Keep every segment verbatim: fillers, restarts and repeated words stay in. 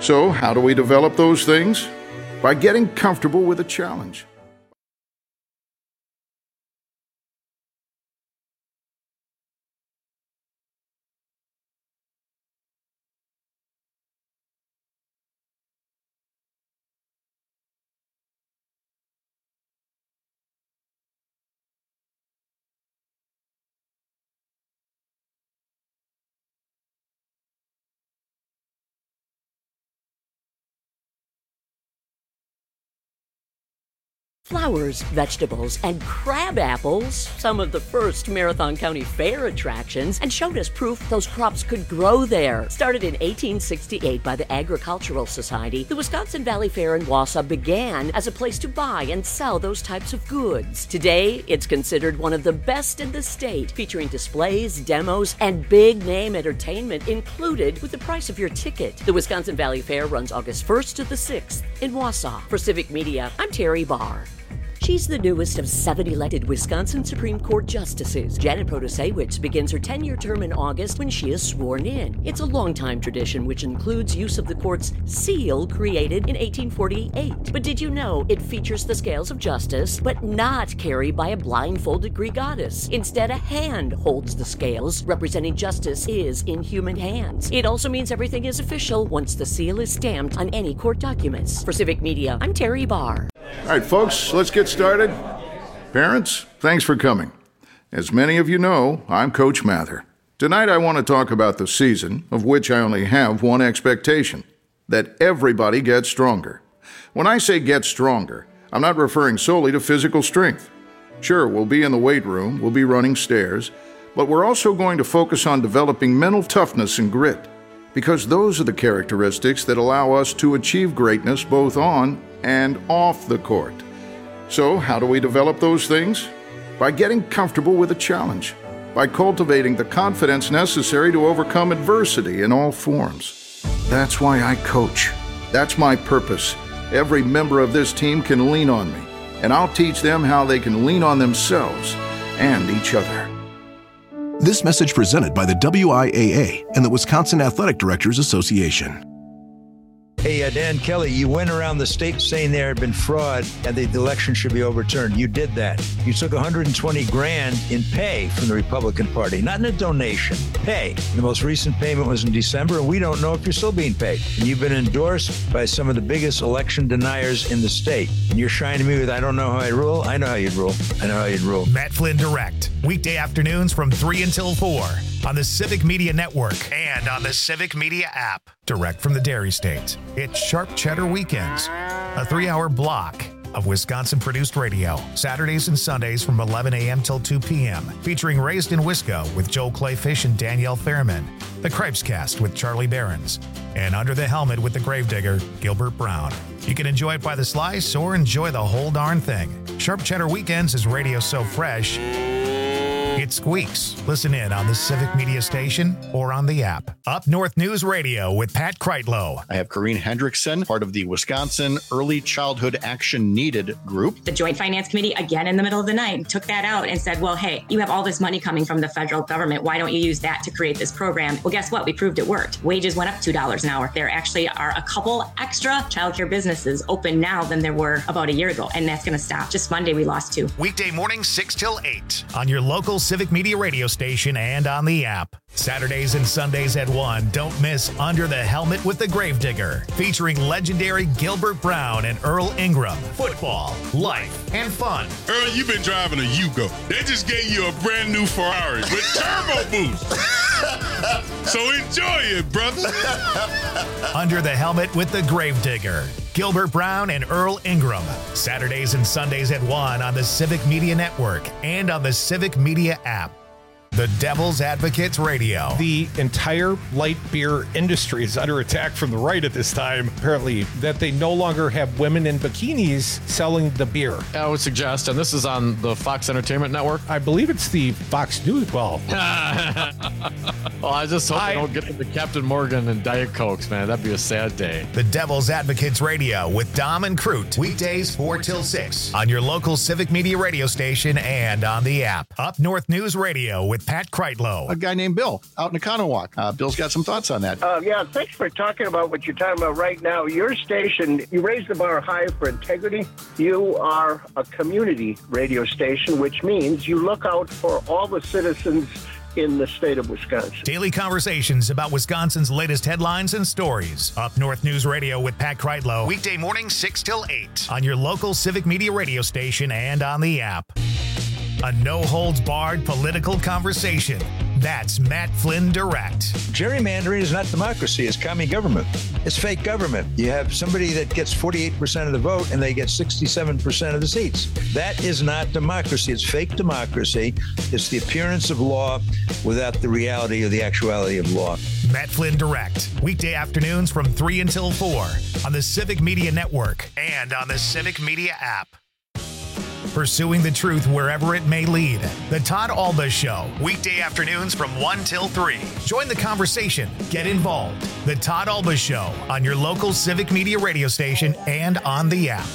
So, how do we develop those things? By getting comfortable with a challenge. Flowers, vegetables, and crab apples, some of the first Marathon County Fair attractions, and showed us proof those crops could grow there. Started in eighteen sixty-eight by the Agricultural Society, the Wisconsin Valley Fair in Wausau began as a place to buy and sell those types of goods. Today, it's considered one of the best in the state, featuring displays, demos, and big-name entertainment included with the price of your ticket. The Wisconsin Valley Fair runs August first to the sixth in Wausau. For Civic Media, I'm Terry Barr. She's the newest of seven elected Wisconsin Supreme Court justices. Janet Protasewicz begins her ten-year term in August when she is sworn in. It's a long-time tradition which includes use of the court's seal created in eighteen forty-eight. But did you know it features the scales of justice, but not carried by a blindfolded Greek goddess? Instead, a hand holds the scales, representing justice is in human hands. It also means everything is official once the seal is stamped on any court documents. For Civic Media, I'm Terry Barr. All right, folks, let's get started. Parents, thanks for coming. As many of you know, I'm Coach Mather. Tonight I want to talk about the season, of which I only have one expectation, that everybody gets stronger. When I say get stronger, I'm not referring solely to physical strength. Sure, we'll be in the weight room, we'll be running stairs, but we're also going to focus on developing mental toughness and grit, because those are the characteristics that allow us to achieve greatness both on and off the court. So, how do we develop those things? By getting comfortable with a challenge, by cultivating the confidence necessary to overcome adversity in all forms. That's why I coach. That's my purpose. Every member of this team can lean on me, and I'll teach them how they can lean on themselves and each other. This message presented by the W I A A and the Wisconsin Athletic Directors Association. Hey, uh, Dan Kelly, you went around the state saying there had been fraud and the election should be overturned. You did that. You took one hundred twenty grand in pay from the Republican Party, not in a donation, pay. The most recent payment was in December, and we don't know if you're still being paid. And you've been endorsed by some of the biggest election deniers in the state. And you're shining me with, I don't know how I rule. I know how you'd rule. I know how you'd rule. Matt Flynn Direct, weekday afternoons from three until four on the Civic Media Network and on the Civic Media app. Direct from the Dairy State. It's Sharp Cheddar Weekends, a three-hour block of Wisconsin-produced radio, Saturdays and Sundays from eleven a.m. till two p.m., featuring Raised in Wisco with Joel Clayfish and Danielle Fairman, The Cripescast with Charlie Behrens, and Under the Helmet with the Gravedigger, Gilbert Brown. You can enjoy it by the slice or enjoy the whole darn thing. Sharp Cheddar Weekends is radio so fresh, it squeaks. Listen in on the Civic Media Station or on the app. Up North News Radio with Pat Kreitlow. I have Corrine Hendrickson, part of the Wisconsin Early Childhood Action Needed group. The Joint Finance Committee, again in the middle of the night, took that out and said, well, hey, you have all this money coming from the federal government. Why don't you use that to create this program? Well, guess what? We proved it worked. Wages went up two dollars an hour. There actually are a couple extra childcare businesses open now than there were about a year ago, and that's going to stop. Just Monday, we lost two. Weekday mornings, six till eight on your local Civic Media radio station and on the app. Saturdays and Sundays at one, don't miss Under the Helmet with the Gravedigger, featuring legendary Gilbert Brown and Earl Ingram. Football, life, and fun. Earl, you've been driving a Yugo. They just gave you a brand new Ferrari with turbo boost. So enjoy it, brother. Under the Helmet with the Gravedigger, Gilbert Brown and Earl Ingram. Saturdays and Sundays at one on the Civic Media Network and on the Civic Media app. The Devil's Advocates Radio. The entire light beer industry is under attack from the right at this time, apparently, that they no longer have women in bikinis selling the beer. I would suggest, and this is on the Fox Entertainment Network. I believe it's the Fox News. Well, Oh, I just hope I- I don't get into Captain Morgan and Diet Cokes, man. That'd be a sad day. The Devil's Advocates Radio with Dom and Crute. Weekdays four till six on your local Civic Media radio station and on the app. Up North News Radio with Pat Kreitlow. A guy named Bill out in Economowoc. Uh, Bill's got some thoughts on that. Uh, yeah, thanks for talking about what you're talking about right now. Your station, you raise the bar high for integrity. You are a community radio station, which means you look out for all the citizens in the state of Wisconsin. Daily conversations about Wisconsin's latest headlines and stories. Up North News Radio with Pat Kreitlow. Weekday mornings six till eight on your local Civic Media radio station and on the app. A no-holds-barred political conversation. That's Matt Flynn Direct. Gerrymandering is not democracy. It's commie government. It's fake government. You have somebody that gets forty-eight percent of the vote and they get sixty-seven percent of the seats. That is not democracy. It's fake democracy. It's the appearance of law without the reality or the actuality of law. Matt Flynn Direct. Weekday afternoons from three until four on the Civic Media Network and on the Civic Media app. Pursuing the truth wherever it may lead. The Todd Alba Show. Weekday afternoons from one till three. Join the conversation. Get involved. The Todd Alba Show on your local Civic Media radio station and on the app.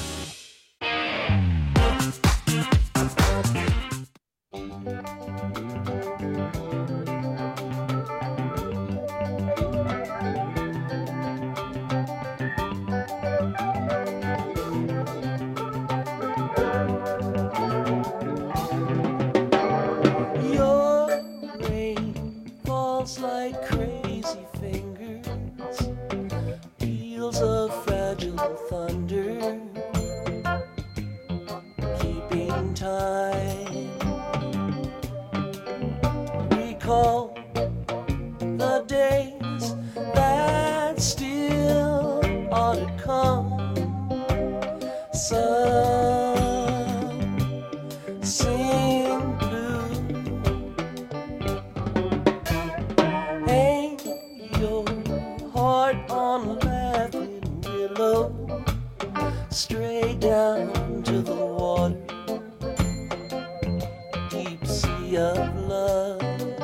Like crazy fingers, peals of fragile thunder, keeping time. Recall the days that still ought to come. Sun, sing blue. Hang your heart on a laughing willow, straight down to the water, deep sea of love.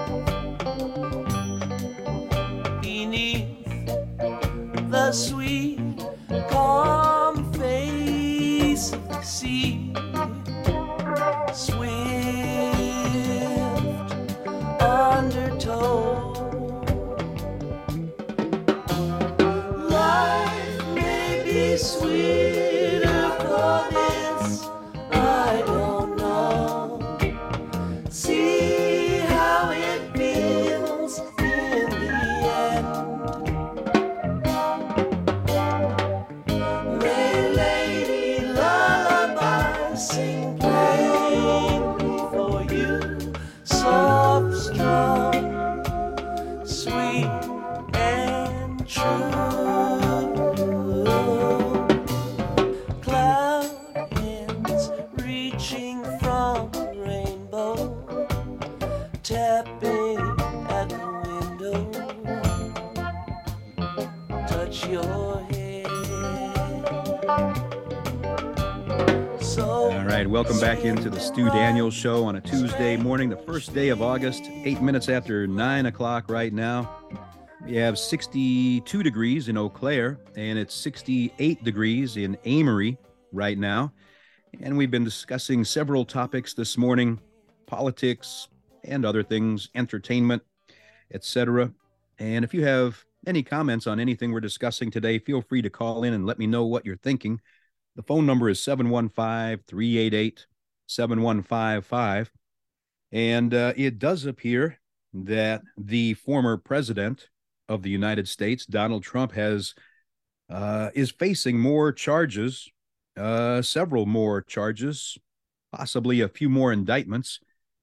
Beneath the sweet, calm face of the sea, swift undertow. Sweeter for this, I don't know. See how it feels in the end. May lady lullaby sing plainly for you, soft, strong, sweet and true. Welcome back into the Stu Daniels Show on a Tuesday morning, the first day of August, eight minutes after nine o'clock right now. We have sixty-two degrees in Eau Claire, and it's sixty-eight degrees in Amory right now. And we've been discussing several topics this morning, politics and other things, entertainment, et cetera. And if you have any comments on anything we're discussing today, feel free to call in and let me know what you're thinking. The phone number is seven one five, three eight eight, seven one five five. And uh, it does appear that the former president of the United States, Donald Trump, has uh, is facing more charges, uh, several more charges, possibly a few more indictments.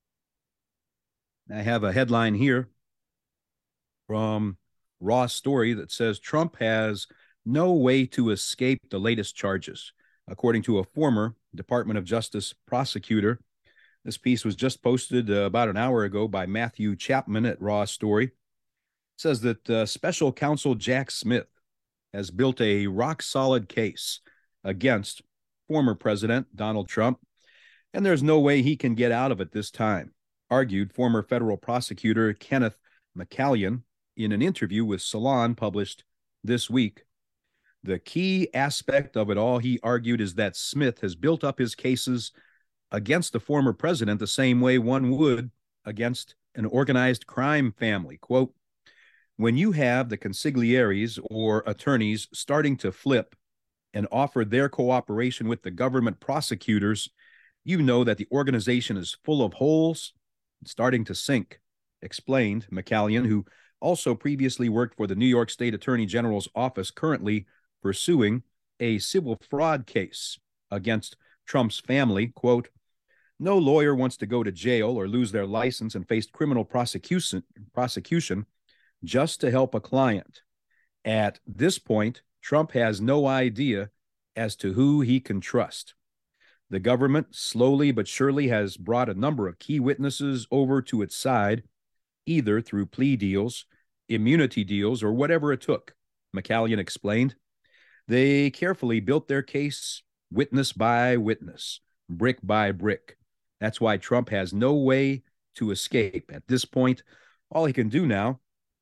I have a headline here from Raw Story that says Trump has no way to escape the latest charges, according to a former Department of Justice prosecutor. This piece was just posted uh, about an hour ago by Matthew Chapman at Raw Story. It says that uh, Special Counsel Jack Smith has built a rock-solid case against former President Donald Trump, and there's no way he can get out of it this time, argued former federal prosecutor Kenneth McCallion in an interview with Salon published this week. The key aspect of it all, he argued, is that Smith has built up his cases against the former president the same way one would against an organized crime family. Quote, when you have the consiglieres or attorneys starting to flip and offer their cooperation with the government prosecutors, you know that the organization is full of holes and starting to sink, explained McCallion, who also previously worked for the New York State Attorney General's office, currently pursuing a civil fraud case against Trump's family. Quote, no lawyer wants to go to jail or lose their license and face criminal prosecution, prosecution just to help a client. At this point, Trump has no idea as to who he can trust. The government slowly but surely has brought a number of key witnesses over to its side, either through plea deals, immunity deals, or whatever it took, McCallion explained. They carefully built their case witness by witness, brick by brick. That's why Trump has no way to escape. At this point, all he can do now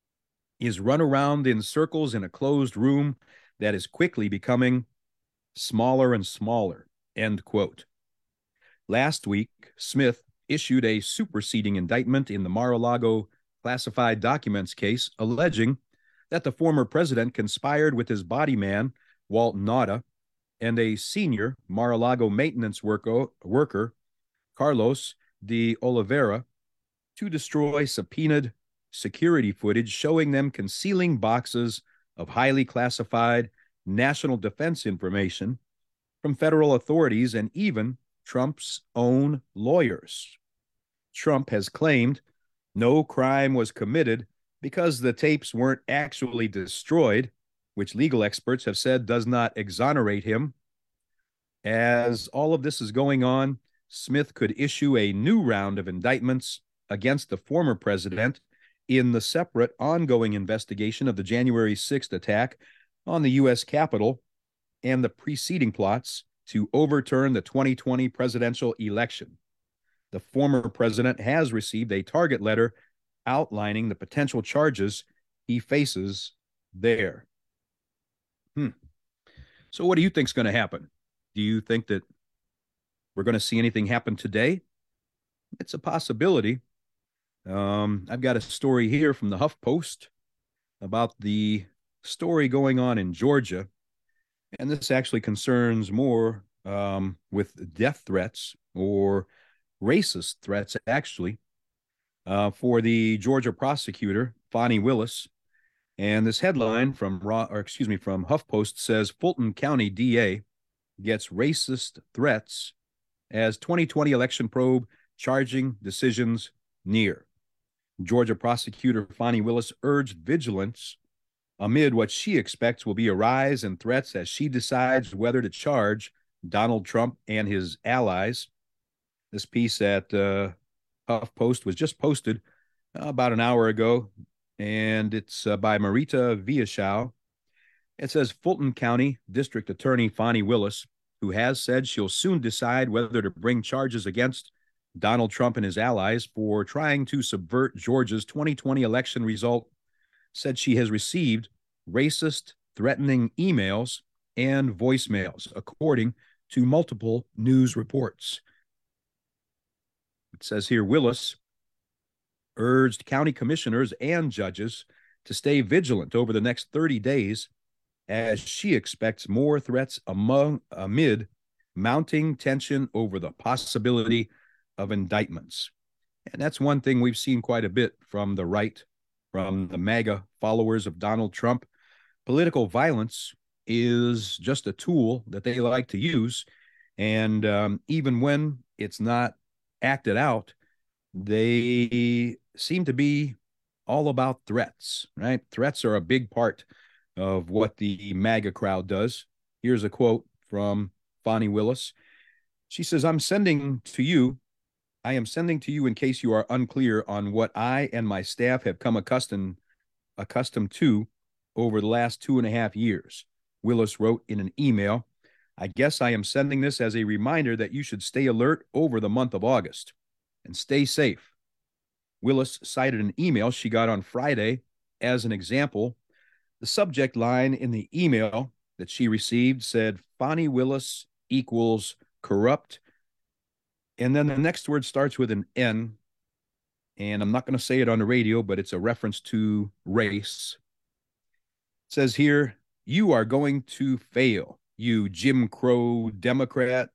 is run around in circles in a closed room that is quickly becoming smaller and smaller, end quote. Last week, Smith issued a superseding indictment in the Mar-a-Lago classified documents case, alleging that the former president conspired with his body man, Walt Nauta, and a senior Mar-a-Lago maintenance worker, worker, Carlos de Oliveira, to destroy subpoenaed security footage showing them concealing boxes of highly classified national defense information from federal authorities and even Trump's own lawyers. Trump has claimed no crime was committed because the tapes weren't actually destroyed, which legal experts have said does not exonerate him. As all of this is going on, Smith could issue a new round of indictments against the former president in the separate ongoing investigation of the January sixth attack on the U S Capitol and the preceding plots to overturn the twenty twenty presidential election. The former president has received a target letter outlining the potential charges he faces there. Hmm. So what do you think is going to happen? Do you think that we're going to see anything happen today? It's a possibility. Um, I've got a story here from the HuffPost about the story going on in Georgia. And this actually concerns more um, with death threats or racist threats, actually, uh, for the Georgia prosecutor, Fani Willis. And this headline from, or excuse me, from HuffPost says Fulton County D A gets racist threats as twenty twenty election probe charging decisions near. Georgia prosecutor Fani Willis urged vigilance amid what she expects will be a rise in threats as she decides whether to charge Donald Trump and his allies. This piece at uh, HuffPost was just posted uh, about an hour ago, and it's uh, by Marita Viashow. It says Fulton County District Attorney Fani Willis, who has said she'll soon decide whether to bring charges against Donald Trump and his allies for trying to subvert Georgia's twenty twenty election result, said she has received racist, threatening emails and voicemails, according to multiple news reports. It says here, Willis urged county commissioners and judges to stay vigilant over the next thirty days as she expects more threats among amid mounting tension over the possibility of indictments. And that's one thing we've seen quite a bit from the right, from the MAGA followers of Donald Trump. Political violence is just a tool that they like to use. And um, even when it's not acted out, they seem to be all about threats, right? Threats are a big part of what the MAGA crowd does. Here's a quote from Fani Willis. She says, I'm sending to you, I am sending to you in case you are unclear on what I and my staff have come accustomed, accustomed to over the last two and a half years. Willis wrote in an email, I guess I am sending this as a reminder that you should stay alert over the month of August and stay safe. Willis cited an email she got on Friday as an example. The subject line in the email that she received said, Fani Willis equals corrupt. And then the next word starts with an N. And I'm not going to say it on the radio, but it's a reference to race. It says here, you are going to fail, you Jim Crow Democrat.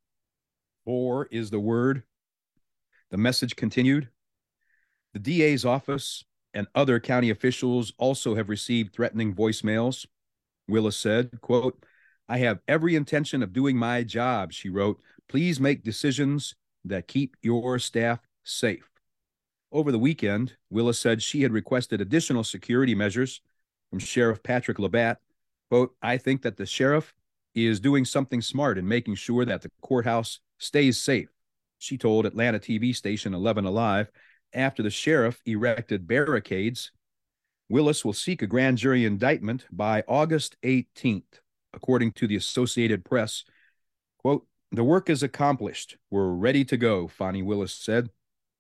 Or is the word. The message continued. The D A's office and other county officials also have received threatening voicemails. Willis said, quote, I have every intention of doing my job, she wrote. Please make decisions that keep your staff safe. Over the weekend, Willis said she had requested additional security measures from Sheriff Patrick Labatt. Quote, I think that the sheriff is doing something smart in making sure that the courthouse stays safe, she told Atlanta T V station eleven Alive after the sheriff erected barricades. Willis will seek a grand jury indictment by August eighteenth, according to the Associated Press. Quote, the work is accomplished. We're ready to go, Fani Willis said.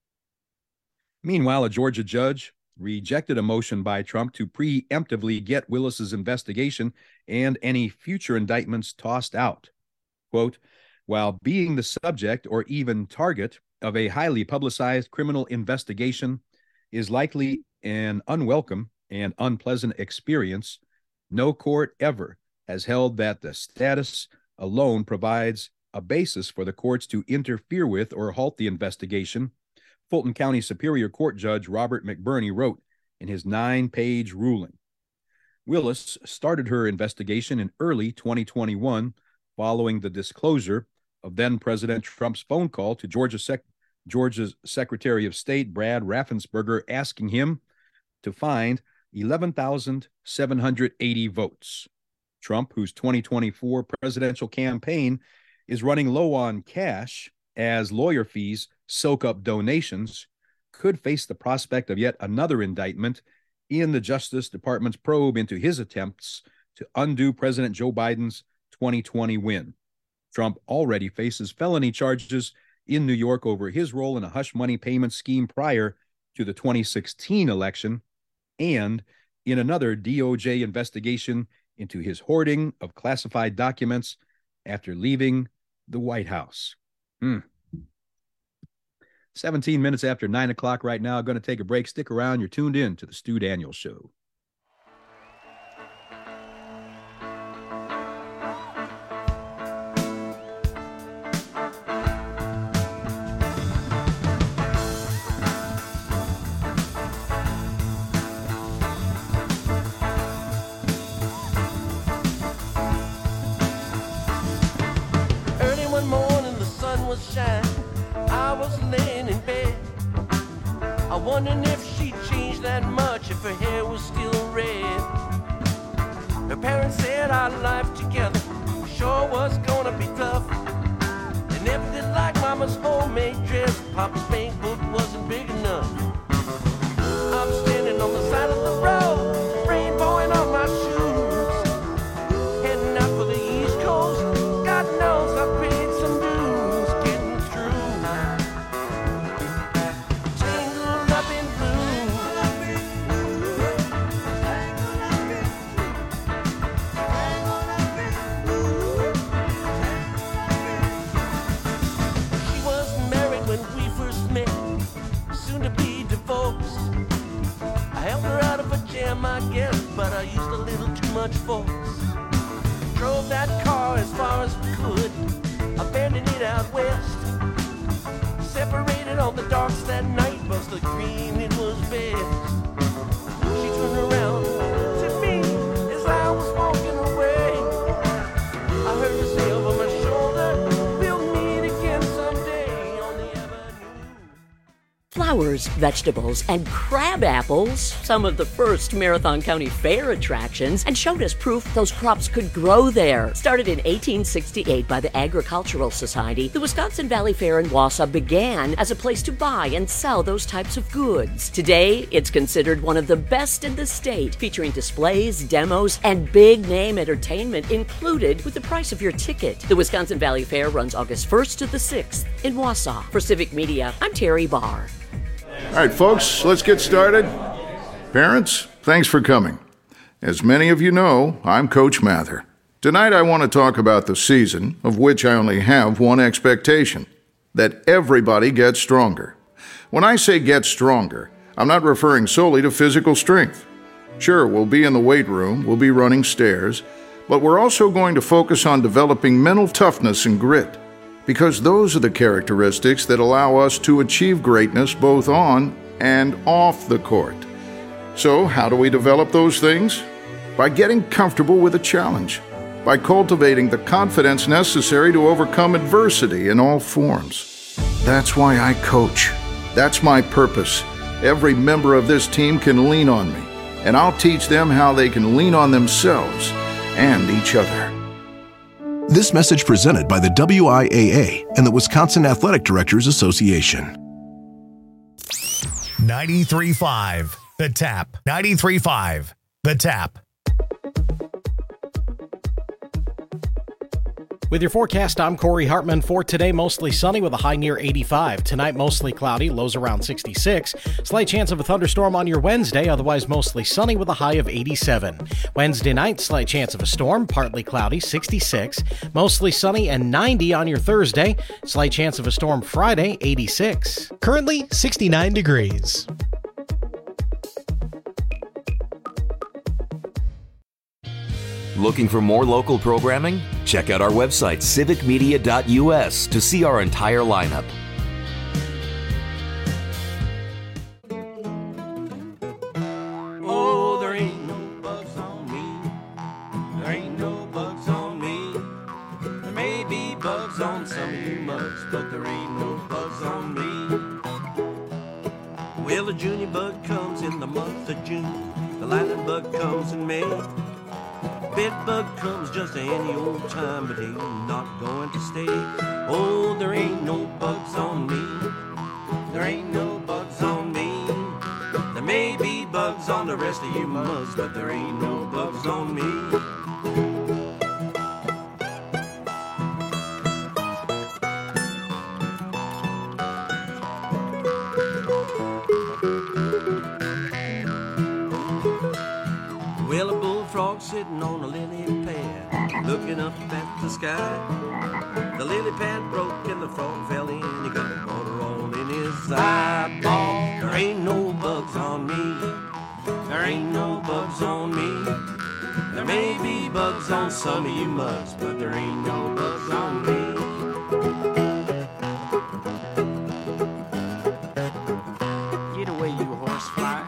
Meanwhile, a Georgia judge rejected a motion by Trump to preemptively get Willis's investigation and any future indictments tossed out. Quote, while being the subject or even target of a highly publicized criminal investigation is likely an unwelcome and unpleasant experience, no court ever has held that the status alone provides a basis for the courts to interfere with or halt the investigation, Fulton County Superior Court Judge Robert McBurney wrote in his nine-page ruling. Willis started her investigation in early twenty twenty-one following the disclosure of then-President Trump's phone call to Georgia Sec- Georgia's Secretary of State Brad Raffensperger asking him to find eleven thousand seven hundred eighty votes. Trump, whose twenty twenty-four presidential campaign is running low on cash as lawyer fees soak up donations, could face the prospect of yet another indictment in the Justice Department's probe into his attempts to undo President Joe Biden's twenty twenty win. Trump already faces felony charges in New York over his role in a hush money payment scheme prior to the twenty sixteen election and in another D O J investigation into his hoarding of classified documents after leaving the White House. Hmm. seventeen minutes after nine o'clock right now. Going to take a break. Stick around. You're tuned in to the Stu Daniels Show. Wondering if she changed that much, if her hair was still red. Her parents said our life together sure was gonna be tough. They never did like Mama's homemade dress. Papa's bank book wasn't big enough. I'm standing on the side of the road, rain pouring on my shoes, heading out for the East Coast. God knows I paid some dues getting through. I guess, but I used a little too much force. Drove that car as far as we could, abandoned it out west. Separated on the docks that night, must agree it was best. She turned around to me as I was walking away. I heard her say over my shoulder, we'll meet again someday on the avenue. Flowers, vegetables, and crab apples, some of the first Marathon County Fair attractions, and showed us proof those crops could grow there. Started in eighteen sixty-eight by the Agricultural Society, the Wisconsin Valley Fair in Wausau began as a place to buy and sell those types of goods. Today, it's considered one of the best in the state, featuring displays, demos, and big-name entertainment included with the price of your ticket. The Wisconsin Valley Fair runs August first to the sixth in Wausau. For Civic Media, I'm Terry Barr. All right, folks, let's get started. Parents, thanks for coming. As many of you know, I'm Coach Mather. Tonight I want to talk about the season, of which I only have one expectation: that everybody gets stronger. When I say get stronger, I'm not referring solely to physical strength. Sure, we'll be in the weight room, we'll be running stairs, but we're also going to focus on developing mental toughness and grit, because those are the characteristics that allow us to achieve greatness both on and off the court. So, how do we develop those things? By getting comfortable with a challenge, by cultivating the confidence necessary to overcome adversity in all forms. That's why I coach. That's my purpose. Every member of this team can lean on me, and I'll teach them how they can lean on themselves and each other. This message presented by the W I A A and the Wisconsin Athletic Directors Association. ninety-three point five The Tap. ninety-three point five The Tap. With your forecast, I'm Corey Hartman. For today, mostly sunny with a high near eighty-five. Tonight, mostly cloudy, lows around sixty-six. Slight chance of a thunderstorm on your Wednesday, otherwise mostly sunny with a high of eighty-seven. Wednesday night, slight chance of a storm, partly cloudy, sixty-six. Mostly sunny and ninety on your Thursday. Slight chance of a storm Friday, eighty-six. Currently, sixty-nine degrees. Looking for more local programming? Check out our website, civic media dot U S, to see our entire lineup. Oh, there ain't no bugs on me. There ain't no bugs on me. There may be bugs on some of you mugs, but there ain't no bugs on me. Well, the junior bug comes in the month of June. The lightning bug comes in May. Bed bug comes just any old time, but ain't not going to stay. Oh, there ain't no bugs on me. There ain't no bugs on me. There may be bugs on the rest of you mugs, but there ain't no bugs on me. Well, a bullfrog sitting on a lily pad, looking up at the sky. The lily pad broke and the frog fell in. He got water all in his eyeball. There ain't no bugs on me. There ain't no bugs on me. There may be bugs on some of you mugs, but there ain't no bugs on me. Get away, you horsefly.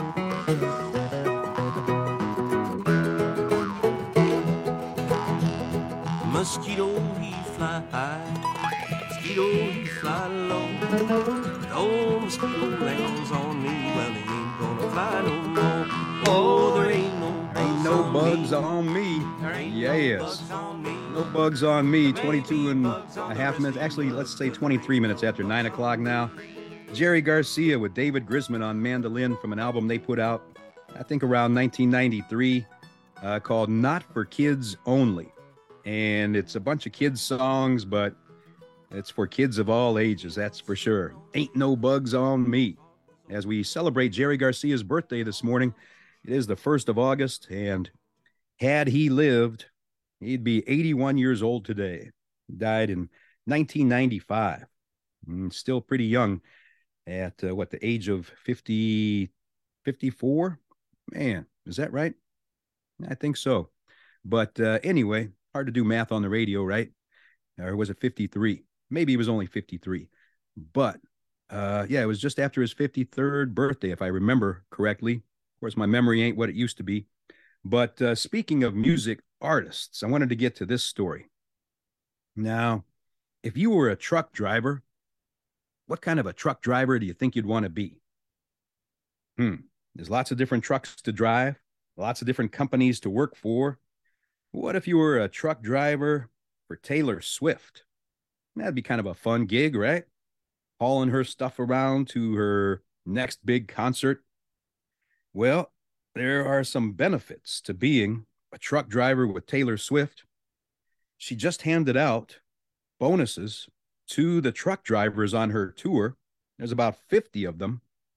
Mosquito, he fly high, mosquito, he fly low. No mosquito lands on me, well, he ain't gonna fly no more. Oh, there ain't no bugs, ain't no on, bugs me. on me. Yes. No bugs on me. No bugs on me. twenty-two and a half minutes. Actually, let's say twenty-three minutes after nine o'clock now. Jerry Garcia with David Grisman on mandolin from an album they put out, I think around nineteen ninety-three, uh, called Not for Kids Only. And it's a bunch of kids' songs, but it's for kids of all ages, that's for sure. Ain't no bugs on me. As we celebrate Jerry Garcia's birthday this morning, it is the first of August, and had he lived, he'd be eighty-one years old today. He died in nineteen ninety-five. Mm, still pretty young at, uh, what, the age of fifty, fifty-four? Man, is that right? I think so. But uh, anyway, hard to do math on the radio, right? Or was it fifty-three? Maybe he was only fifty-three. But, uh, yeah, it was just after his fifty-third birthday, if I remember correctly. Of course, my memory ain't what it used to be. But uh, speaking of music artists, I wanted to get to this story. Now, if you were a truck driver, what kind of a truck driver do you think you'd want to be? Hmm. There's lots of different trucks to drive, lots of different companies to work for. What if you were a truck driver for Taylor Swift? That'd be kind of a fun gig, right? Hauling her stuff around to her next big concert. Well, there are some benefits to being a truck driver with Taylor Swift. She just handed out bonuses to the truck drivers on her tour. There's about fifty of them.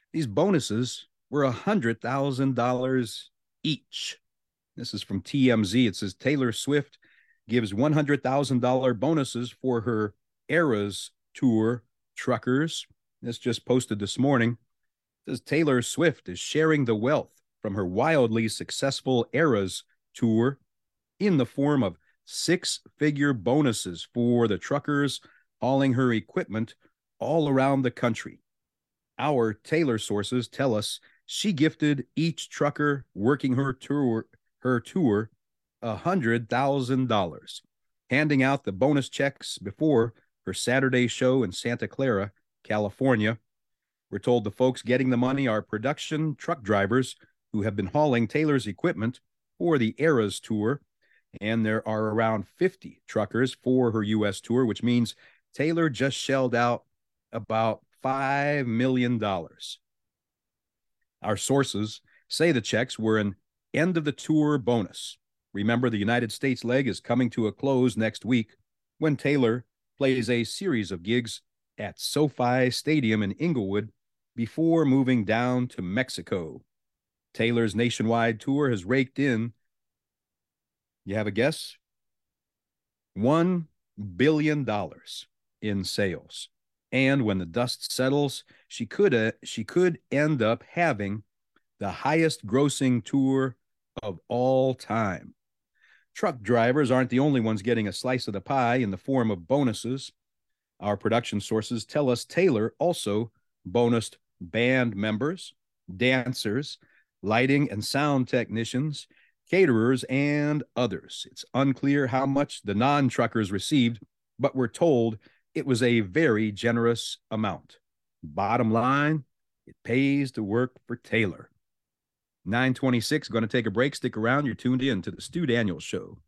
These bonuses were one hundred thousand dollars each. This is from T M Z. It says Taylor Swift gives one hundred thousand dollars bonuses for her Eras Tour truckers. This just posted this morning. It says Taylor Swift is sharing the wealth from her wildly successful Eras Tour in the form of six-figure bonuses for the truckers hauling her equipment all around the country. Our Taylor sources tell us she gifted each trucker working her tour her tour one hundred thousand dollars, handing out the bonus checks before her Saturday show in Santa Clara, California. We're told the folks getting the money are production truck drivers who have been hauling Taylor's equipment for the Eras Tour, and there are around fifty truckers for her U S tour, which means Taylor just shelled out about five million dollars. Our sources say the checks were an end-of-the-tour bonus. Remember, the United States leg is coming to a close next week when Taylor plays a series of gigs at SoFi Stadium in Inglewood before moving down to Mexico. Taylor's nationwide tour has raked in, you have a guess? one billion dollars in sales. And when the dust settles, she could uh, she could end up having the highest grossing tour of all time. Truck drivers aren't the only ones getting a slice of the pie in the form of bonuses. Our production sources tell us Taylor also bonused band members, dancers, lighting and sound technicians, caterers, and others. It's unclear how much the non-truckers received, but we're told it was a very generous amount. Bottom line, it pays to work for Taylor. nine twenty-six, going to take a break. Stick around. You're tuned in to the Stu Daniels Show.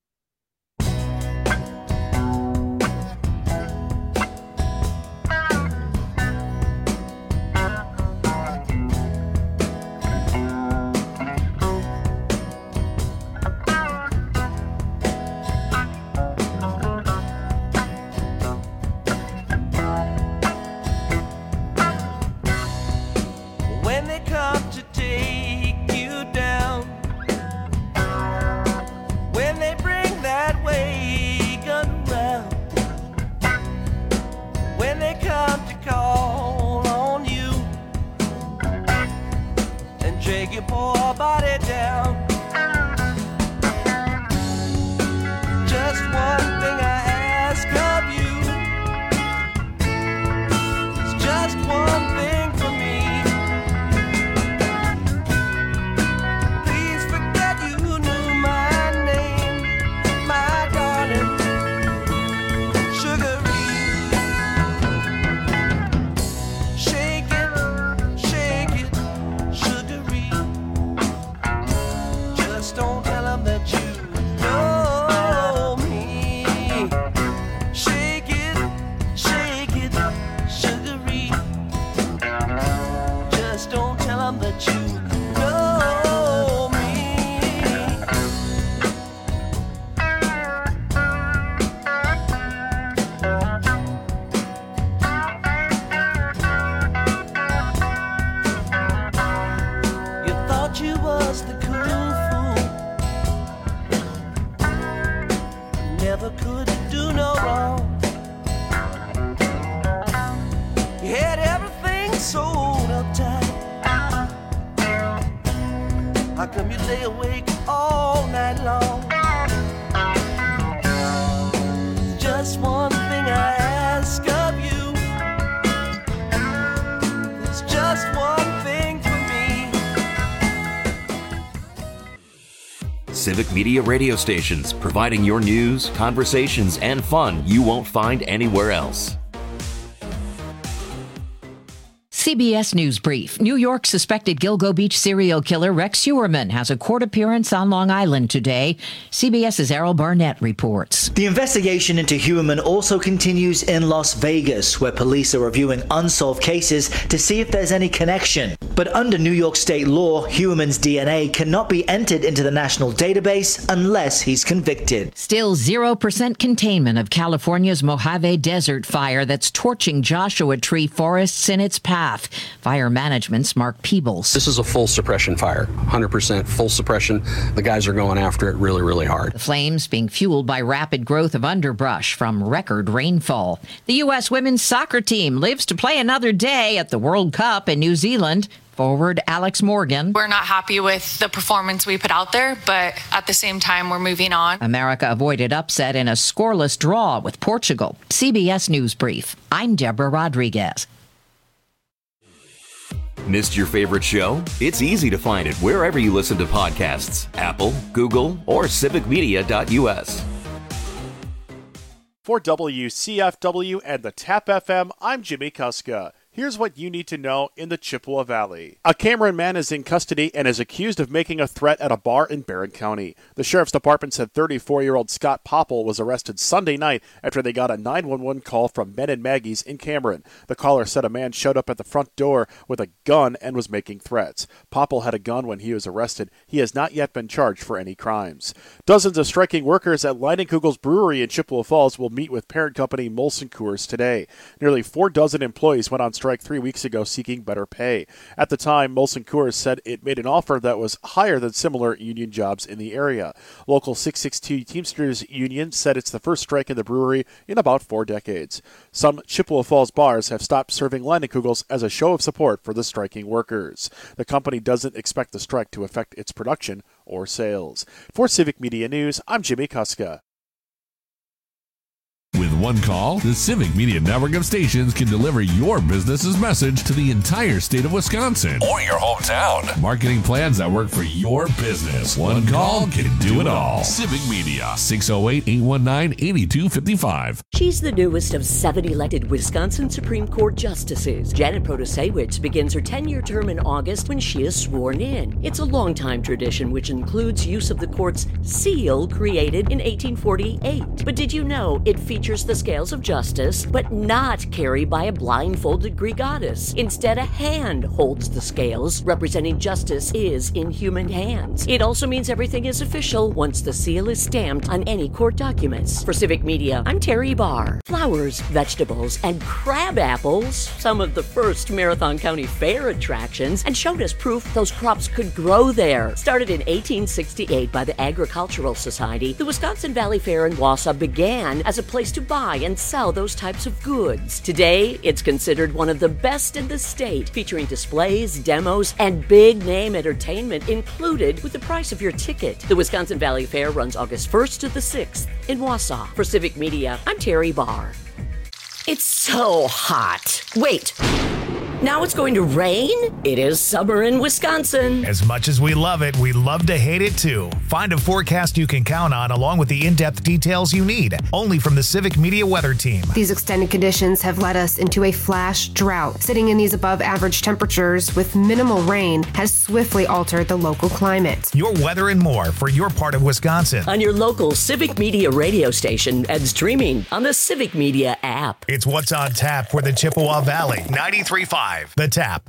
Civic Media radio stations, providing your news, conversations, and fun you won't find anywhere else. C B S News Brief. New York suspected Gilgo Beach serial killer Rex Heuermann has a court appearance on Long Island today. CBS's Errol Barnett reports. The investigation into Heuermann also continues in Las Vegas, where police are reviewing unsolved cases to see if there's any connection. But under New York state law, Heuermann's D N A cannot be entered into the national database unless he's convicted. Still zero percent containment of California's Mojave Desert fire that's torching Joshua Tree forests in its path. Fire Management's Mark Peebles. This is a full suppression fire, one hundred percent full suppression. The guys are going after it really, really hard. The flames being fueled by rapid growth of underbrush from record rainfall. The U S women's soccer team lives to play another day at the World Cup in New Zealand. Forward Alex Morgan. We're not happy with the performance we put out there, but at the same time, we're moving on. America avoided upset in a scoreless draw with Portugal. C B S News Brief. I'm Deborah Rodriguez. Missed your favorite show? It's easy to find it wherever you listen to podcasts. Apple, Google, or civic media dot U S. For W C F W and the Tap F M, I'm Jimmy Kuska. Here's what you need to know in the Chippewa Valley. A Cameron man is in custody and is accused of making a threat at a bar in Barron County. The Sheriff's Department said thirty-four-year-old Scott Popple was arrested Sunday night after they got a nine one one call from Men and Maggie's in Cameron. The caller said a man showed up at the front door with a gun and was making threats. Popple had a gun when he was arrested. He has not yet been charged for any crimes. Dozens of striking workers at Leinenkugel's Brewery in Chippewa Falls will meet with parent company Molson Coors today. Nearly four dozen employees went on strike three weeks ago seeking better pay. At the time, Molson Coors said it made an offer that was higher than similar union jobs in the area. Local six sixty-two Teamsters Union said it's the first strike in the brewery in about four decades. Some Chippewa Falls bars have stopped serving Leinenkugel's as a show of support for the striking workers. The company doesn't expect the strike to affect its production or sales. For Civic Media News, I'm Jimmy Kuska. With one call, the Civic Media network of stations can deliver your business's message to the entire state of Wisconsin or your hometown. Marketing plans that work for your business. One call can do it all. Civic Media, six oh eight, eight one nine, eight two five five. She's the newest of seven elected Wisconsin Supreme Court justices. Janet Protasewicz begins her ten-year term in August when she is sworn in. It's a long-time tradition which includes use of the court's seal created in eighteen forty-eight. But did you know it features the scales of justice, but not carried by a blindfolded Greek goddess? Instead, a hand holds the scales, representing justice is in human hands. It also means everything is official once the seal is stamped on any court documents. For Civic Media, I'm Terry Barr. Flowers, vegetables, and crab apples, some of the first Marathon County Fair attractions, and showed us proof those crops could grow there. Started in eighteen sixty-eight by the Agricultural Society, the Wisconsin Valley Fair in Wausau began as a place to buy and sell those types of goods. Today, it's considered one of the best in the state, featuring displays, demos, and big-name entertainment included with the price of your ticket. The Wisconsin Valley Fair runs August first to the sixth in Wausau. For Civic Media, I'm Terry Barr. It's so hot. Wait. Now it's going to rain? It is summer in Wisconsin. As much as we love it, we love to hate it too. Find a forecast you can count on along with the in-depth details you need, only from the Civic Media Weather Team. These extended conditions have led us into a flash drought. Sitting in these above average temperatures with minimal rain has swiftly altered the local climate. Your weather and more for your part of Wisconsin. On your local Civic Media radio station and streaming on the Civic Media app. It's what's on tap for the Chippewa Valley. ninety-three point five. The Tap.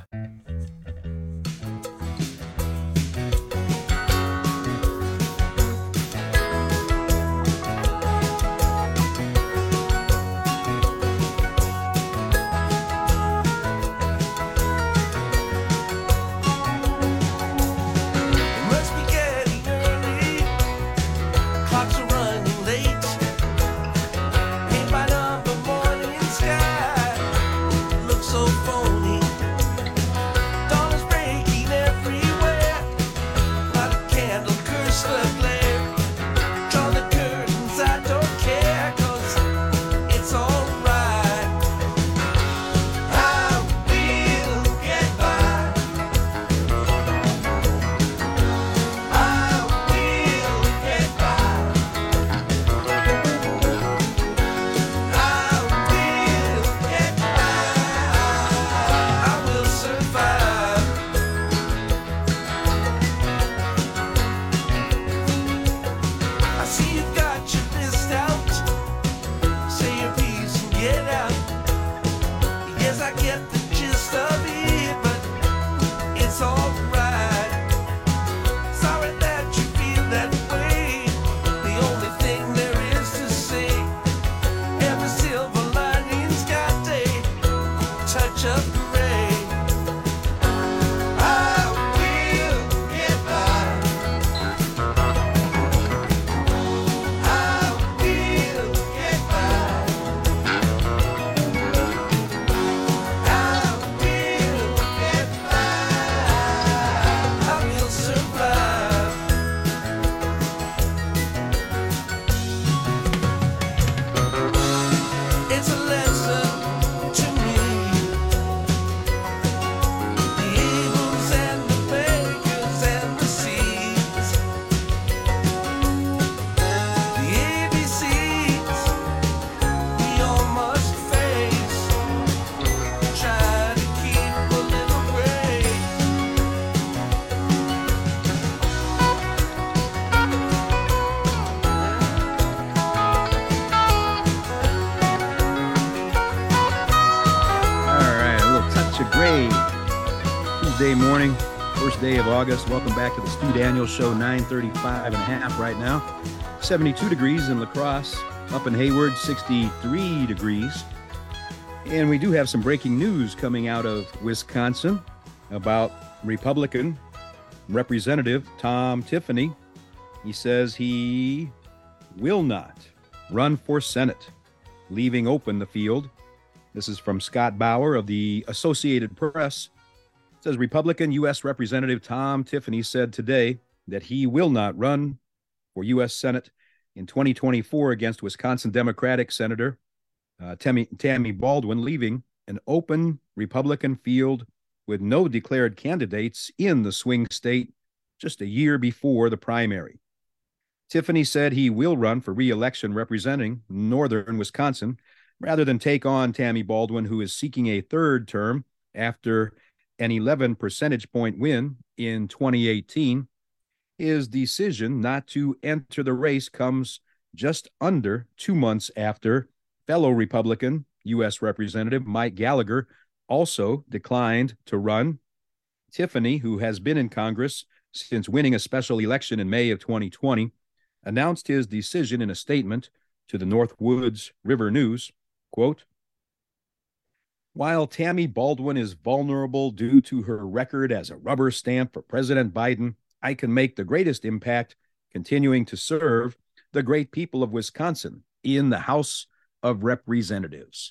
Hey, Tuesday morning, first day of August. Welcome back to the Stu Daniels Show, nine thirty-five and a half right now. seventy-two degrees in La Crosse, up in Hayward, sixty-three degrees. And we do have some breaking news coming out of Wisconsin about Republican Representative Tom Tiffany. He says he will not run for Senate, leaving open the field. This is from Scott Bauer of the Associated Press. It says Republican U S Representative Tom Tiffany said today that he will not run for U S Senate in twenty twenty-four against Wisconsin Democratic Senator uh, Tammy, Tammy Baldwin, leaving an open Republican field with no declared candidates in the swing state just a year before the primary. Tiffany said he will run for re-election representing northern Wisconsin rather than take on Tammy Baldwin, who is seeking a third term after an eleven percentage point win in twenty eighteen. His decision not to enter the race comes just under two months after fellow Republican U S Representative Mike Gallagher also declined to run. Tiffany, who has been in Congress since winning a special election in May of twenty twenty, announced his decision in a statement to the Northwoods River News. Quote, while Tammy Baldwin is vulnerable due to her record as a rubber stamp for President Biden, I can make the greatest impact continuing to serve the great people of Wisconsin in the House of Representatives.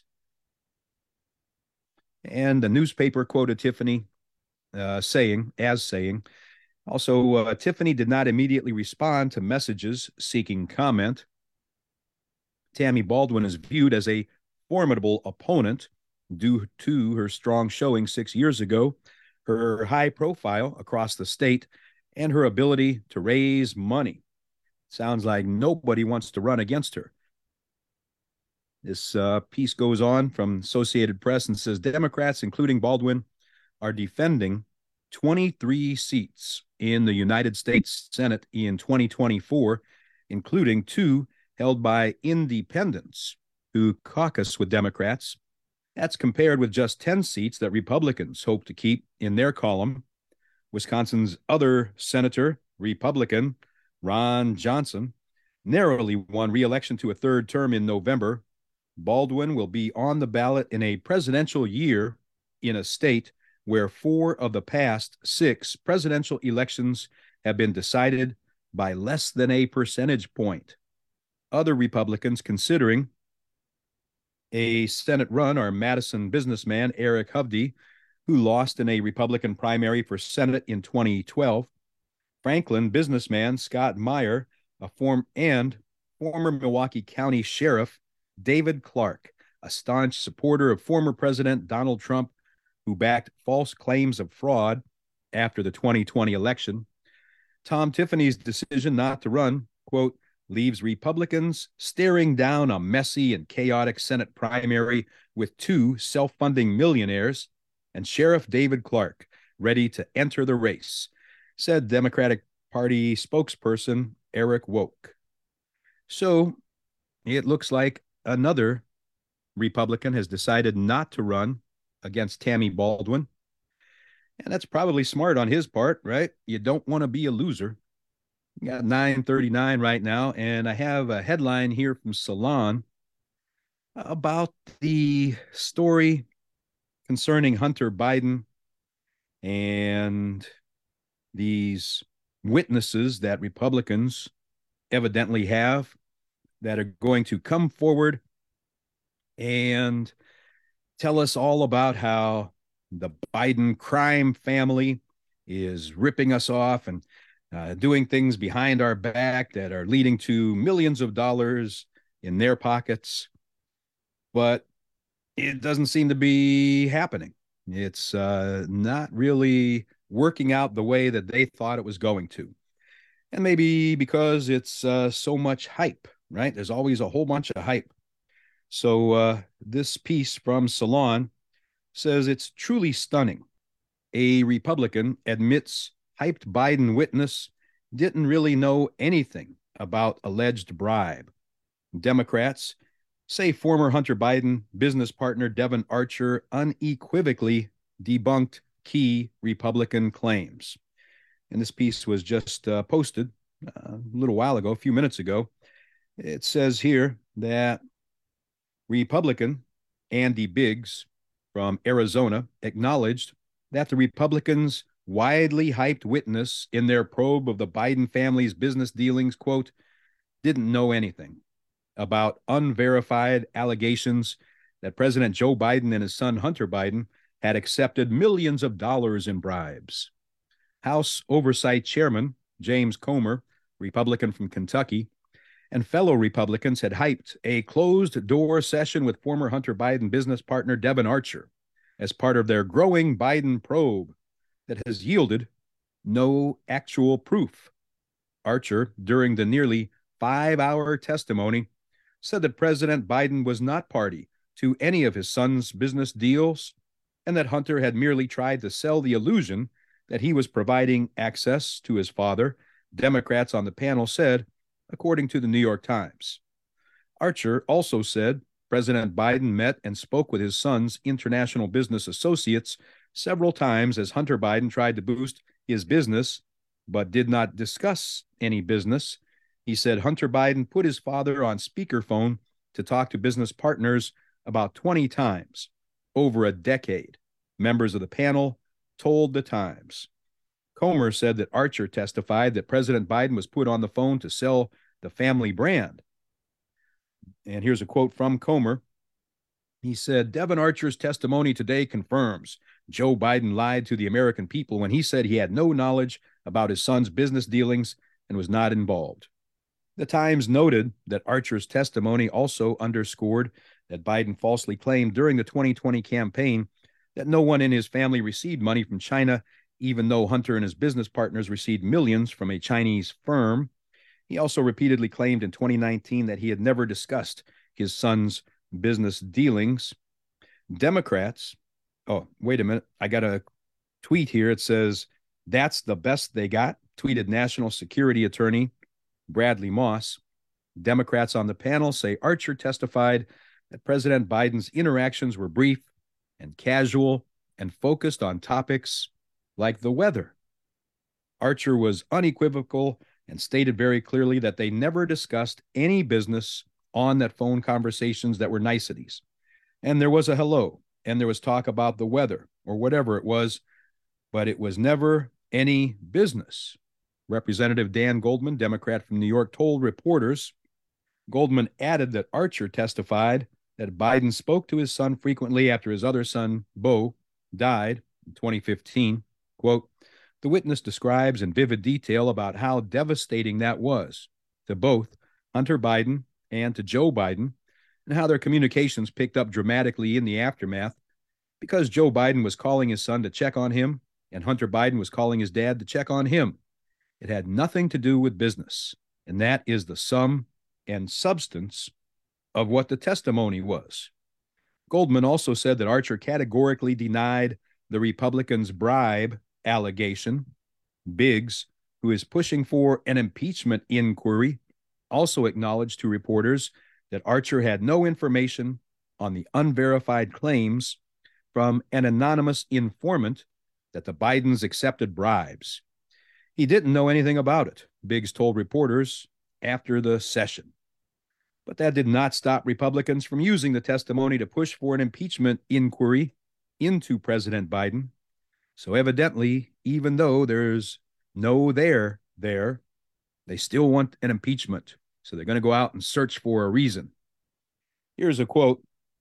And the newspaper quoted Tiffany uh, saying, as saying, also, uh, Tiffany did not immediately respond to messages seeking comment. Tammy Baldwin is viewed as a formidable opponent due to her strong showing six years ago, her high profile across the state, and her ability to raise money. Sounds like nobody wants to run against her. This uh, piece goes on from Associated Press and says Democrats, including Baldwin, are defending twenty-three seats in the United States Senate in twenty twenty-four, including two held by independents who caucus with Democrats. That's compared with just ten seats that Republicans hope to keep in their column. Wisconsin's other senator, Republican Ron Johnson, narrowly won re-election to a third term in November. Baldwin will be on the ballot in a presidential year in a state where four of the past six presidential elections have been decided by less than a percentage point. Other Republicans considering a Senate run are Madison businessman Eric Hovde, who lost in a Republican primary for Senate in twenty twelve, Franklin businessman Scott Meyer, a form and former Milwaukee County Sheriff David Clark, a staunch supporter of former President Donald Trump, who backed false claims of fraud after the twenty twenty election. Tom Tiffany's decision not to run, quote, leaves Republicans staring down a messy and chaotic Senate primary with two self-funding millionaires and Sheriff David Clark ready to enter the race, said Democratic Party spokesperson Eric Woke. So it looks like another Republican has decided not to run against Tammy Baldwin. And that's probably smart on his part, right? You don't want to be a loser. We got nine thirty-nine right now, and I have a headline here from Salon about the story concerning Hunter Biden and these witnesses that Republicans evidently have that are going to come forward and tell us all about how the Biden crime family is ripping us off and uh, doing things behind our back that are leading to millions of dollars in their pockets. But it doesn't seem to be happening. It's uh, not really working out the way that they thought it was going to. And maybe because it's uh, so much hype, right? There's always a whole bunch of hype. So uh, this piece from Salon says it's truly stunning. A Republican admits hyped Biden witness didn't really know anything about alleged bribe. Democrats say former Hunter Biden business partner Devon Archer unequivocally debunked key Republican claims. And this piece was just uh, posted uh, a little while ago, a few minutes ago. It says here that Republican Andy Biggs from Arizona acknowledged that the Republicans' widely hyped witness in their probe of the Biden family's business dealings, quote, didn't know anything about unverified allegations that President Joe Biden and his son Hunter Biden had accepted millions of dollars in bribes. House Oversight Chairman James Comer, Republican from Kentucky, and fellow Republicans had hyped a closed-door session with former Hunter Biden business partner Devon Archer as part of their growing Biden probe that has yielded no actual proof. Archer, during the nearly five-hour testimony, said that President Biden was not party to any of his son's business deals and that Hunter had merely tried to sell the illusion that he was providing access to his father, Democrats on the panel said, according to the New York Times. Archer also said President Biden met and spoke with his son's international business associates several times as Hunter Biden tried to boost his business, but did not discuss any business. He said Hunter Biden put his father on speakerphone to talk to business partners about twenty times over a decade. Members of the panel told the Times. Comer said that Archer testified that President Biden was put on the phone to sell the family brand. And here's a quote from Comer. He said, Devon Archer's testimony today confirms Joe Biden lied to the American people when he said he had no knowledge about his son's business dealings and was not involved. The Times noted that Archer's testimony also underscored that Biden falsely claimed during the twenty twenty campaign that no one in his family received money from China, even though Hunter and his business partners received millions from a Chinese firm. He also repeatedly claimed in twenty nineteen that he had never discussed his son's business dealings. Democrats, oh, wait a minute, I got a tweet here. It says, that's the best they got, tweeted National Security Attorney Bradley Moss. Democrats on the panel say Archer testified that President Biden's interactions were brief and casual and focused on topics like the weather. Archer was unequivocal and stated very clearly that they never discussed any business on that phone conversations that were niceties. And there was a hello, and there was talk about the weather or whatever it was, but it was never any business. Representative Dan Goldman, Democrat from New York, told reporters. Goldman added that Archer testified that Biden spoke to his son frequently after his other son, Beau, died in twenty fifteen. Quote, the witness describes in vivid detail about how devastating that was to both Hunter Biden and to Joe Biden, and how their communications picked up dramatically in the aftermath because Joe Biden was calling his son to check on him and Hunter Biden was calling his dad to check on him. It had nothing to do with business, and that is the sum and substance of what the testimony was. Goldman also said that Archer categorically denied the Republicans' bribe allegation. Biggs, who is pushing for an impeachment inquiry, also acknowledged to reporters that Archer had no information on the unverified claims from an anonymous informant that the Bidens accepted bribes. He didn't know anything about it, Biggs told reporters after the session. But that did not stop Republicans from using the testimony to push for an impeachment inquiry into President Biden. So evidently, even though there's no there there, they still want an impeachment. So they're going to go out and search for a reason. Here's a quote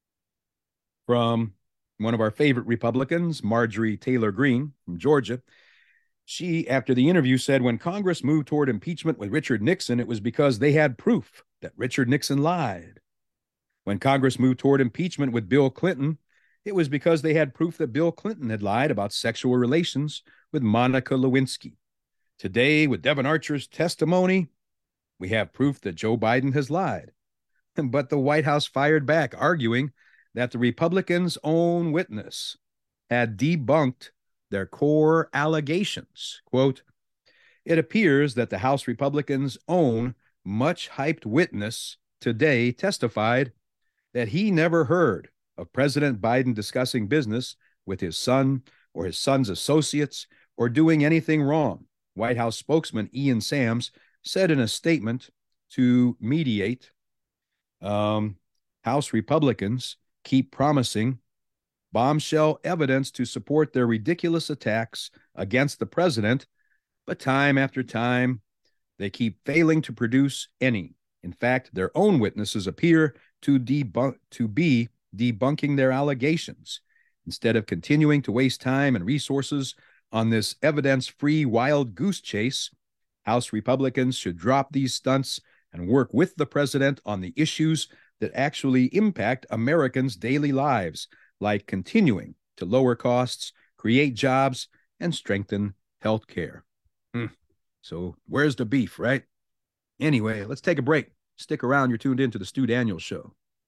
from one of our favorite Republicans, Marjorie Taylor Greene from Georgia. She, after the interview, said when Congress moved toward impeachment with Richard Nixon, it was because they had proof that Richard Nixon lied. When Congress moved toward impeachment with Bill Clinton, it was because they had proof that Bill Clinton had lied about sexual relations with Monica Lewinsky. Today, with Devon Archer's testimony, we have proof that Joe Biden has lied. But the White House fired back, arguing that the Republicans' own witness had debunked their core allegations. Quote, it appears that the House Republicans' own much-hyped witness today testified that he never heard of President Biden discussing business with his son or his son's associates or doing anything wrong. White House spokesman Ian Sams said in a statement to mediate, um, House Republicans keep promising bombshell evidence to support their ridiculous attacks against the president, but time after time, they keep failing to produce any. In fact, their own witnesses appear to debunk to be debunking their allegations. Instead of continuing to waste time and resources on this evidence-free wild goose chase, House Republicans should drop these stunts and work with the president on the issues that actually impact Americans' daily lives, like continuing to lower costs, create jobs, and strengthen health care. Hmm. So where's the beef, right? Anyway, let's take a break. Stick around. You're tuned in to the Stu Daniels Show.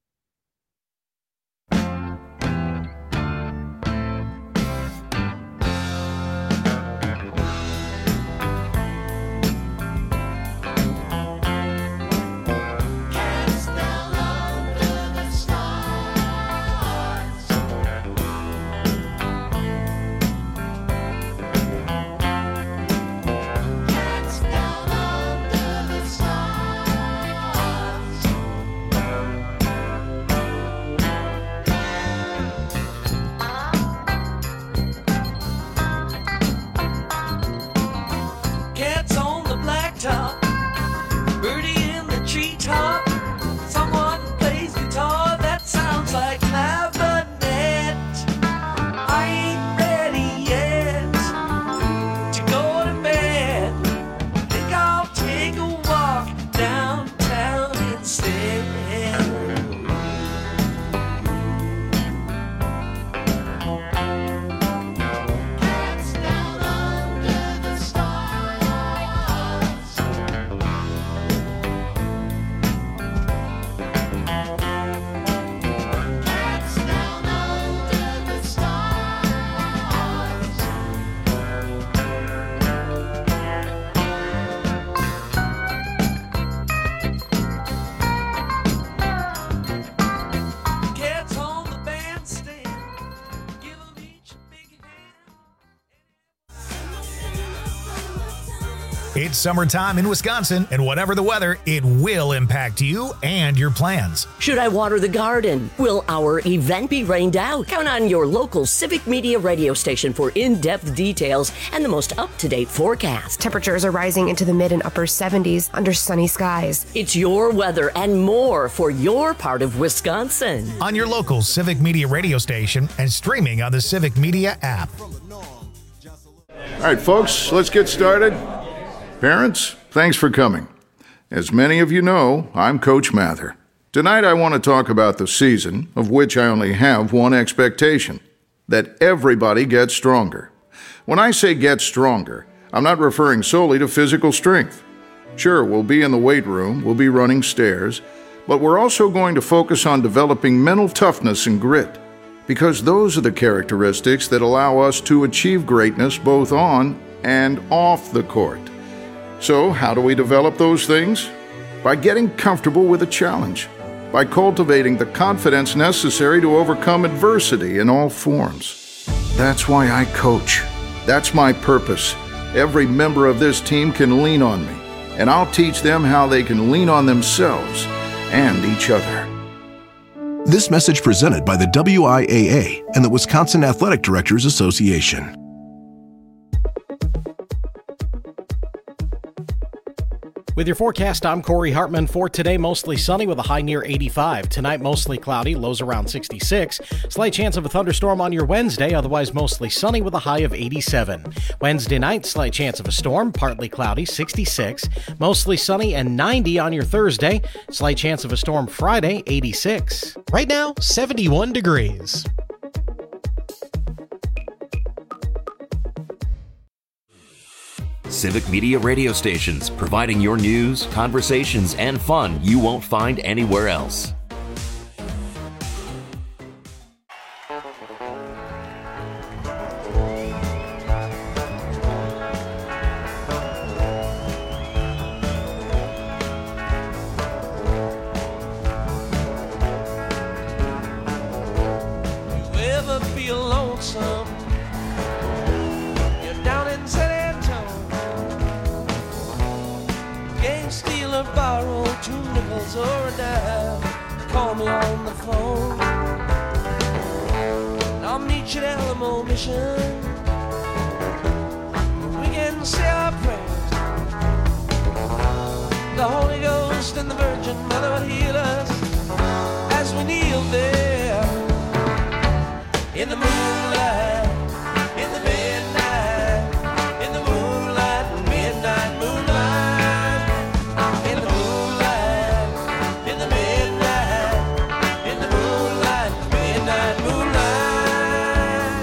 It's summertime in Wisconsin, and whatever the weather, it will impact you and your plans. Should I water the garden? Will our event be rained out? Count on your local Civic Media radio station for in-depth details and the most up-to-date forecast. Temperatures are rising into the mid and upper seventies under sunny skies. It's your weather and more for your part of Wisconsin. On your local Civic Media radio station and streaming on the Civic Media app. All right, folks, let's get started. Parents, thanks for coming. As many of you know, I'm Coach Mather. Tonight I want to talk about the season, of which I only have one expectation: that everybody gets stronger. When I say get stronger, I'm not referring solely to physical strength. Sure, we'll be in the weight room, we'll be running stairs, but we're also going to focus on developing mental toughness and grit, because those are the characteristics that allow us to achieve greatness both on and off the court. So, how do we develop those things? By getting comfortable with a challenge, by cultivating the confidence necessary to overcome adversity in all forms. That's why I coach. That's my purpose. Every member of this team can lean on me, and I'll teach them how they can lean on themselves and each other. This message presented by the W I A A and the Wisconsin Athletic Directors Association. With your forecast, I'm Corey Hartman. For today, mostly sunny with a high near eighty-five. Tonight, mostly cloudy, lows around sixty-six. Slight chance of a thunderstorm on your Wednesday, otherwise mostly sunny with a high of eighty-seven. Wednesday night, slight chance of a storm, partly cloudy, sixty-six. Mostly sunny and ninety on your Thursday. Slight chance of a storm Friday, eighty-six. Right now, seventy-one degrees. Civic Media radio stations, providing your news, conversations, and fun you won't find anywhere else. You ever feel lonesome? or a dime, call me on the phone. I'll meet you at Alamo Mission. We can say our prayers. The Holy Ghost and the Virgin Mother will heal us as we kneel there in the moonlight, in the midnight, in the moonlight, midnight moonlight, in the moonlight, in the midnight, in the moonlight, midnight moonlight.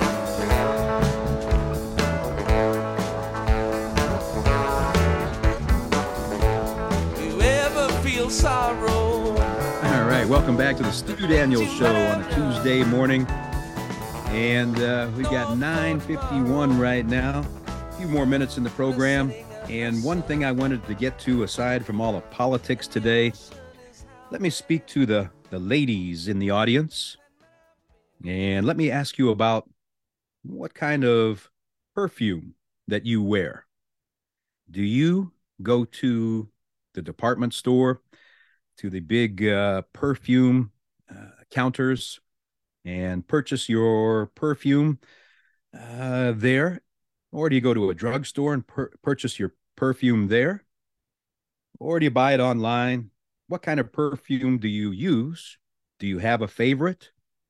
You ever feel sorrow? All right, welcome back to the Stu Daniels Show on a Tuesday morning. And uh, we got nine fifty-one right now. A few more minutes in the program. And one thing I wanted to get to, aside from all the politics today, let me speak to the, the ladies in the audience. And let me ask you about what kind of perfume that you wear. Do you go to the department store, to the big uh, perfume uh, counters, and purchase your perfume uh, there? Or do you go to a drugstore and per- purchase your perfume there? Or do you buy it online? What kind of perfume do you use? Do you have a favorite?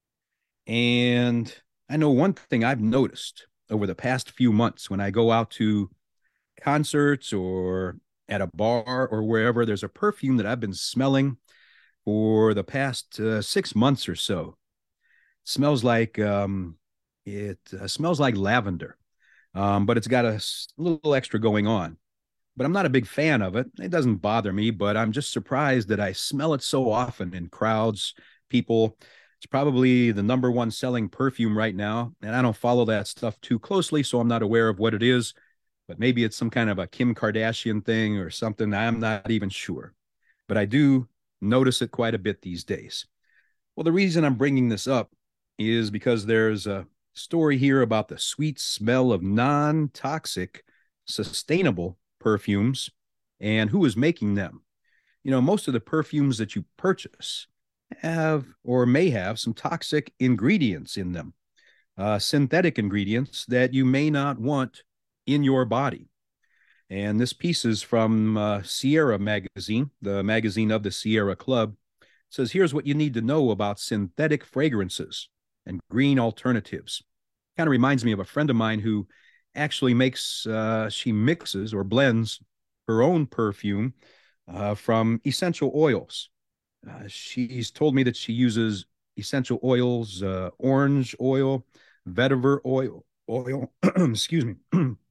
And I know one thing I've noticed over the past few months when I go out to concerts or at a bar or wherever, there's a perfume that I've been smelling for the past uh, six months or so. Smells like um, it uh, smells like lavender, um, but it's got a little extra going on. But I'm not a big fan of it. It doesn't bother me, but I'm just surprised that I smell it so often in crowds, people. It's probably the number one selling perfume right now, and I don't follow that stuff too closely, so I'm not aware of what it is. But maybe it's some kind of a Kim Kardashian thing or something. I'm not even sure. But I do notice it quite a bit these days. Well, the reason I'm bringing this up is because there's a story here about the sweet smell of non-toxic, sustainable perfumes and who is making them. You know, most of the perfumes that you purchase have or may have some toxic ingredients in them, uh, synthetic ingredients that you may not want in your body. And this piece is from uh, Sierra Magazine, the magazine of the Sierra Club. It says, here's what you need to know about synthetic fragrances and green alternatives. Kind of reminds me of a friend of mine who actually makes, uh, she mixes or blends her own perfume uh, from essential oils. Uh, she's told me that she uses essential oils, uh, orange oil, vetiver oil, oil, excuse me,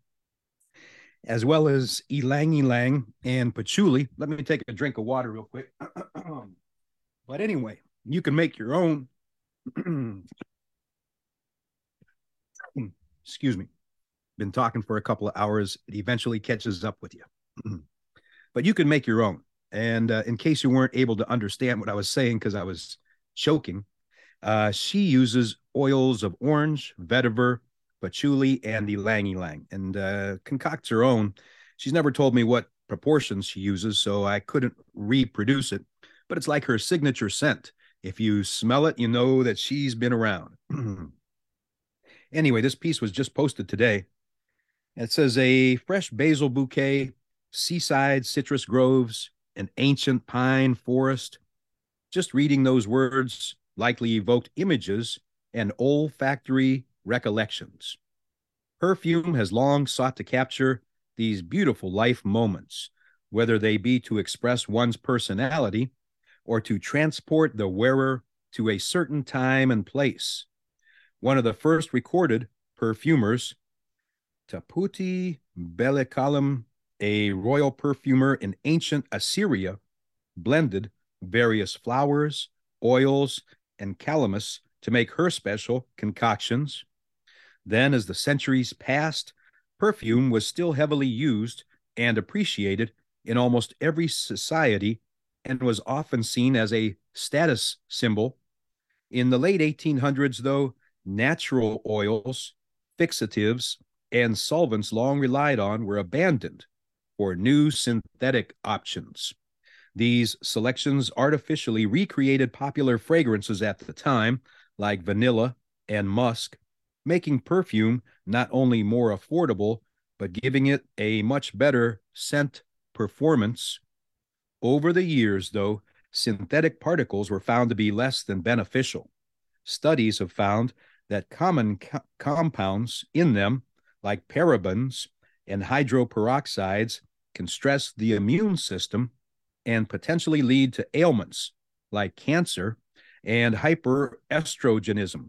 as well as ylang ylang and patchouli. Let me take a drink of water real quick. But anyway, you can make your own. Excuse me. Been talking for a couple of hours. It eventually catches up with you. But you can make your own. And uh, in case you weren't able to understand what I was saying because I was choking, uh, she uses oils of orange, vetiver, patchouli, and ylang ylang, and uh, concocts her own. She's never told me what proportions she uses, so I couldn't reproduce it. But it's like her signature scent. If you smell it, you know that she's been around. Anyway, this piece was just posted today. It says a fresh basil bouquet, seaside citrus groves, an ancient pine forest. Just reading those words likely evoked images and olfactory recollections. Perfume has long sought to capture these beautiful life moments, whether they be to express one's personality or to transport the wearer to a certain time and place. One of the first recorded perfumers, Taputi Belekalam, a royal perfumer in ancient Assyria, blended various flowers, oils, and calamus to make her special concoctions. Then, as the centuries passed, perfume was still heavily used and appreciated in almost every society and was often seen as a status symbol. In the late eighteen hundreds, though, natural oils, fixatives, and solvents long relied on were abandoned for new synthetic options. These selections artificially recreated popular fragrances at the time, like vanilla and musk, making perfume not only more affordable, but giving it a much better scent performance. Over the years, though, synthetic particles were found to be less than beneficial. Studies have found that common co- compounds in them, like parabens and hydroperoxides, can stress the immune system and potentially lead to ailments like cancer and hyperestrogenism.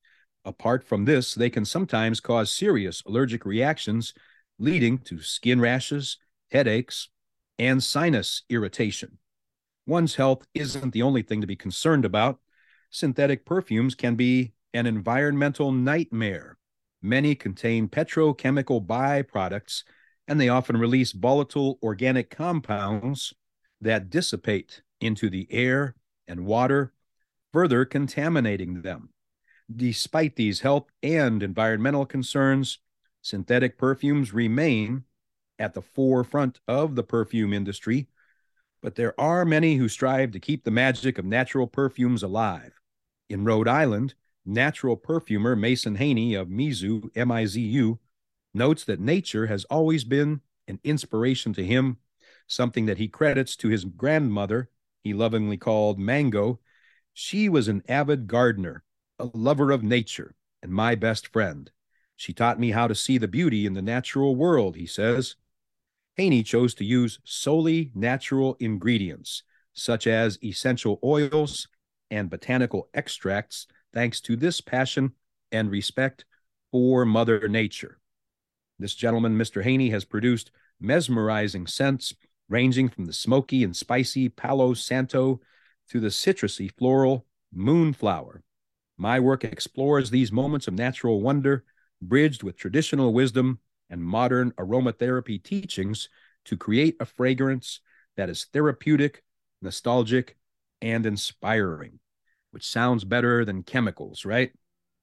Apart from this, they can sometimes cause serious allergic reactions, leading to skin rashes, headaches, and sinus irritation. One's health isn't the only thing to be concerned about. Synthetic perfumes can be an environmental nightmare. Many contain petrochemical byproducts, and they often release volatile organic compounds that dissipate into the air and water, further contaminating them. Despite these health and environmental concerns, synthetic perfumes remain at the forefront of the perfume industry, but there are many who strive to keep the magic of natural perfumes alive. In Rhode Island, natural perfumer Mason Haney of Mizu, M I Z U, notes that nature has always been an inspiration to him, something that he credits to his grandmother, he lovingly called Mango. She was an avid gardener, a lover of nature, and my best friend. She taught me how to see the beauty in the natural world, he says. Haney chose to use solely natural ingredients, such as essential oils and botanical extracts, thanks to this passion and respect for Mother Nature. This gentleman, Mister Haney, has produced mesmerizing scents ranging from the smoky and spicy Palo Santo to the citrusy floral Moonflower. My work explores these moments of natural wonder, bridged with traditional wisdom and modern aromatherapy teachings to create a fragrance that is therapeutic, nostalgic, and inspiring, which sounds better than chemicals, right?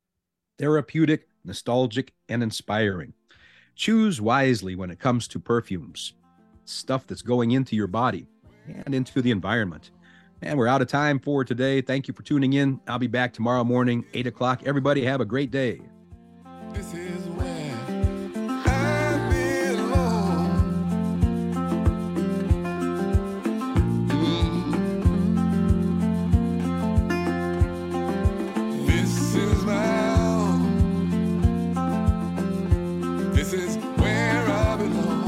Therapeutic, nostalgic, and inspiring. Choose wisely when it comes to perfumes. Stuff that's going into your body and into the environment. And we're out of time for today. Thank you for tuning in. I'll be back tomorrow morning, eight o'clock. Everybody have a great day. This is where I belong. Mm. This is my home. This is where I belong.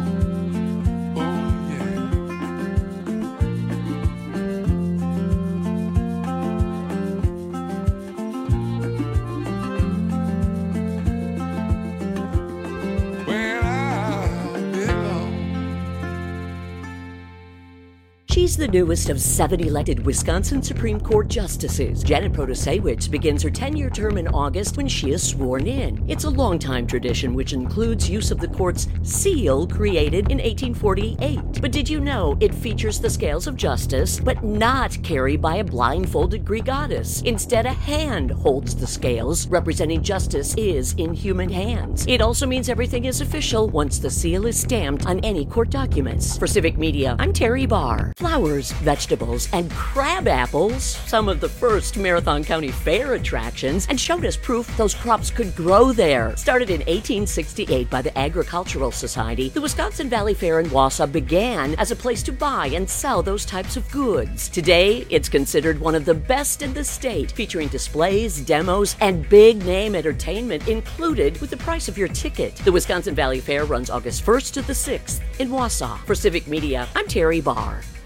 She's the newest of seven elected Wisconsin Supreme Court justices. Janet Protasiewicz begins her ten-year term in August when she is sworn in. It's a long-time tradition which includes use of the court's seal created in eighteen forty-eight. But did you know it features the scales of justice, but not carried by a blindfolded Greek goddess? Instead, a hand holds the scales, representing justice is in human hands. It also means everything is official once the seal is stamped on any court documents. For Civic Media, I'm Terry Barr. Flowers, vegetables, and crab apples, some of the first Marathon County Fair attractions, and showed us proof those crops could grow there. Started in eighteen sixty-eight by the Agricultural Society, the Wisconsin Valley Fair in Wausau began as a place to buy and sell those types of goods. Today, it's considered one of the best in the state, featuring displays, demos, and big-name entertainment included with the price of your ticket. The Wisconsin Valley Fair runs August first to the sixth in Wausau. For Civic Media, I'm Terry Barr.